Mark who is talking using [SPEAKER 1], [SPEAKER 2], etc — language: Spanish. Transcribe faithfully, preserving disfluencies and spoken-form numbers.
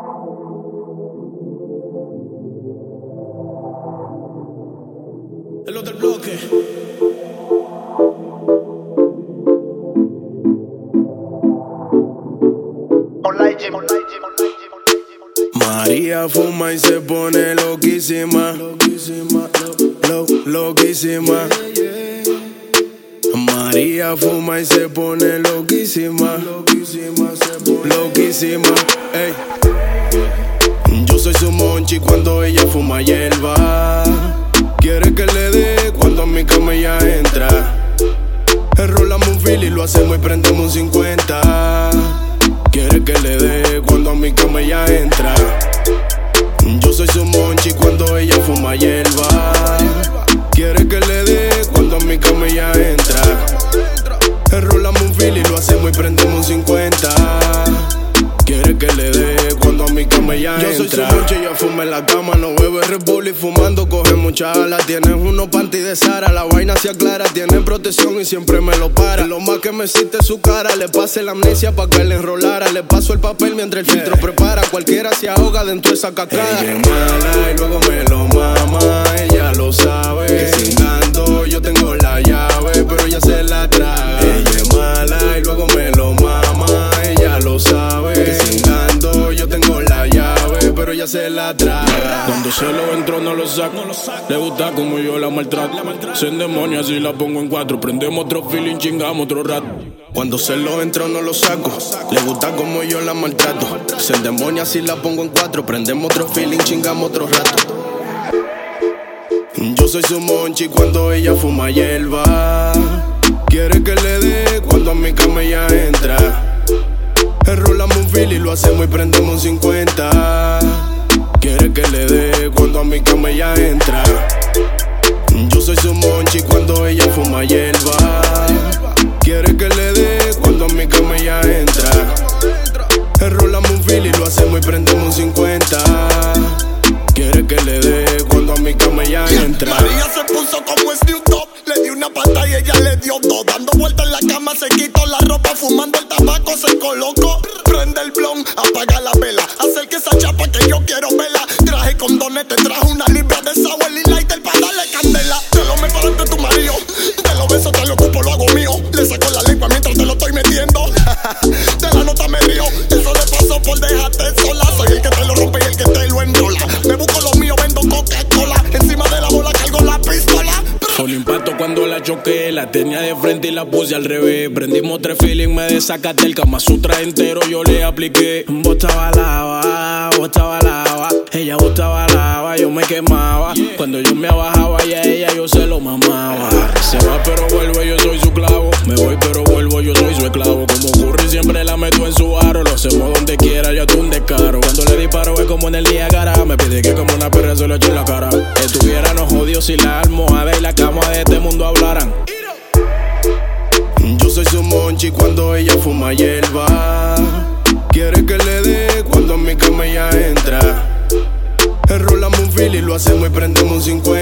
[SPEAKER 1] En los del bloque.
[SPEAKER 2] María fuma y se pone loquísima, loquísima, lo, lo, loquísima. María fuma y se pone loquísima, loquísima, se pone loquísima. Ey. Yo soy su monchi cuando ella fuma hierba. Quiere que le dé cuando a mi cama ella entra. Enrolamos un fil y lo hacemos y prendemos un cincuenta. Quiere que le dé cuando a mi cama ella entra. Yo soy su monchi cuando ella fuma hierba. Quiere que le dé cuando a mi cama ella entra. Enrolamos un fil y lo hacemos y prendemos un cincuenta. Quiere que le dé cuando a mi cama ella entra. Yo soy su monchi, ella fuma en la cama. No bebe Red Bull y fumando coge mucha ala. Tienes unos panty de Sara, la vaina se aclara. Tiene protección y siempre me lo para. Lo más que me existe es su cara. Le pasé la amnesia pa' que le enrolara. Le paso el papel mientras el filtro prepara. Cualquiera se ahoga dentro de esa cacada. Ella es mala y luego me lo mama. Ella lo sabe, que sin ando yo tengo la llave, pero ella se la traga. Ella es mala y luego me lo mama. Ella lo sabe, que sin ando yo tengo la llave, pero ella se la traga. Cuando se lo entro no lo saco. Le gusta como yo la maltrato. Se endemonia si la pongo en cuatro. Prendemos otro feeling, chingamos otro rato. Cuando se lo entro no lo saco. Le gusta como yo la maltrato. Se endemonia si la pongo en cuatro. Prendemos otro feeling, chingamos otro rato. Yo soy su monchi cuando ella fuma hierba. Quiere que le dé cuando a mi cama ella entra. Enrolamos un fil y lo hacemos y prendemos un cincuenta. Quiere que le dé cuando a mi cama ella entra. Yo soy su monchi cuando ella fuma hierba. Quiere que le dé cuando a mi cama ella entra. Enrolamos un fil y lo hacemos y prendemos un cincuenta. Quiere que le dé cuando a mi cama ella entra.
[SPEAKER 3] María se puso como Snoop Dogg. Le di una pata y ella le dio dos. Dando vueltas en la cama se quitó la ropa. Fumando el tabaco se colocó. Prende el blon, apaga la vela. Acerca esa chapa que yo quiero verla. Traje condones, te traje una libra de sour y lighter para darle candela. Te lo meto ante tu marido. Te lo beso, te lo ocupo, lo hago mío. Le saco la lengua mientras te lo estoy metiendo. De la nota me río. Eso le pasó por dejarte sola. Soy el que te lo rompe y el que te lo enrola. Me busco lo mío, vendo Coca-Cola. Encima de la bola cargo la pistola.
[SPEAKER 2] Fue el impacto cuando la choqué. La tenía de frente y la puse al revés. Prendimos tres feeling, me desacaté el Kama Sutra entero, yo le apliqué. Botaba lava, botaba lava. Ella botaba lava, yo me quemaba. Cuando yo me abajaba y a ella yo se lo mamaba. Se va pero vuelve, yo soy su clavo. Me voy pero vuelvo, yo soy su esclavo. Como Curry siempre la meto en su aro. Lo hacemos donde quiera, yo tú un descaro. Cuando le disparo es como en el Niágara. Me pide que como una perra se lo eche en la cara. Estuviéramos jodidos si la almohada y la cama de este mundo hablaran. Yo soy su monchi cuando ella fuma hierba. Quiere que le dé cuando a mi cama ella entra. Enrolamos un fil y lo hacemos y prendemos un cincuenta.